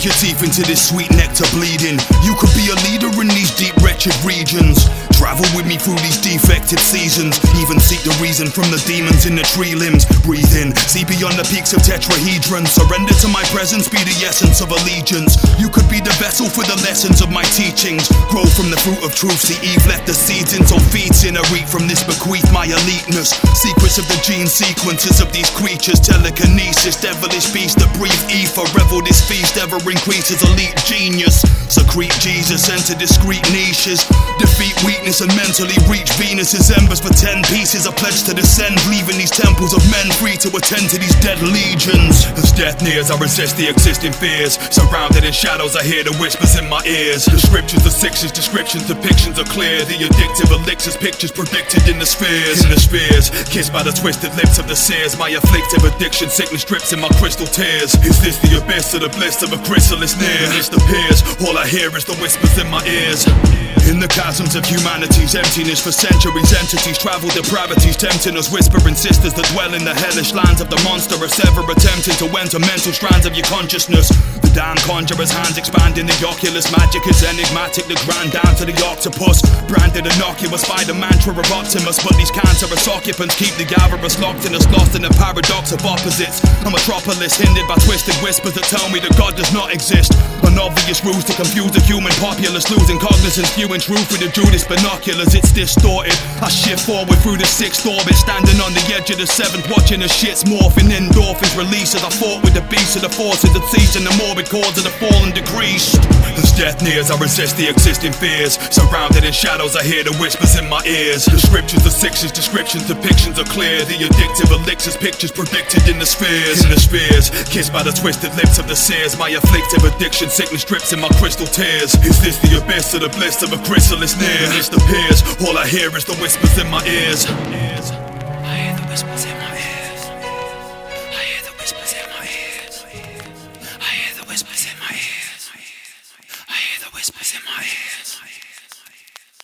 your teeth into this sweet nectar bleeding. You could be a leader in these deep wretched regions. Travel with me through these defected seasons. Even seek the reason from the demons in the tree limbs. Breathe in, see beyond the peaks of tetrahedron. Surrender to my presence, be the essence of allegiance. You could be the vessel for the lessons of my teachings. Grow from the fruit of truth, see Eve left the seeds in. So feeds in a reap from this bequeath my eliteness. Secrets of the gene sequences of these creatures. Telekinesis, devilish beast that breathe ether. Revel this feast, ever increases elite genius. Secrete Jesus, enter discreet niches. Defeat weakness and mentally reach Venus's embers for 10 pieces. I pledge to descend, leaving these temples of men free to attend to these dead legions. As death nears, I resist the existing fears. Surrounded in shadows, I hear the whispers in my ears. The scriptures are sixes, descriptions, depictions are clear. The addictive elixirs, pictures predicted in the spheres. In the spheres, kissed by the twisted lips of the seers. My afflictive addiction, sickness drips in my crystal tears. Is this the abyss or the bliss of a chrysalis near? Mist appears, all I hear is the whispers in my ears. In the chasms of humanity's emptiness, for centuries entities travel depravities, tempting us, whispering sisters that dwell in the hellish lands of the monstrous, ever attempting to enter mental strands of your consciousness. The damn conjurer's hands expanding, the oculus magic is enigmatic, the grand down to the octopus. Branded innocuous by the mantra of Optimus, but these cancerous occupants keep the avarice locked in us, lost in the paradox of opposites. A metropolis hindered by twisted whispers that tell me that God does not exist. An obvious ruse to confuse the human populace, losing cognizance, viewing truth with the Judas binoculars. It's distorted. I shift forward through the sixth orbit, standing on the edge of the seventh, watching the shits morphing. Endorphins release as I fought with the beasts of the forces that cease, and the morbid cause of the fallen decreased. As death nears, I resist the existing fears. Surrounded in shadows, I hear the whispers in my ears. The scriptures are sixes, descriptions, depictions are clear. The addictive elixirs, pictures predicted in the spheres. In the spheres, kissed by the twisted lips of the seers. My afflictive addiction, sickness drips in my crystal tears. Is this the abyss or the bliss of a chrysalis near? Mist appears, all I hear is the whispers in my ears. I hear the whispers in my ears.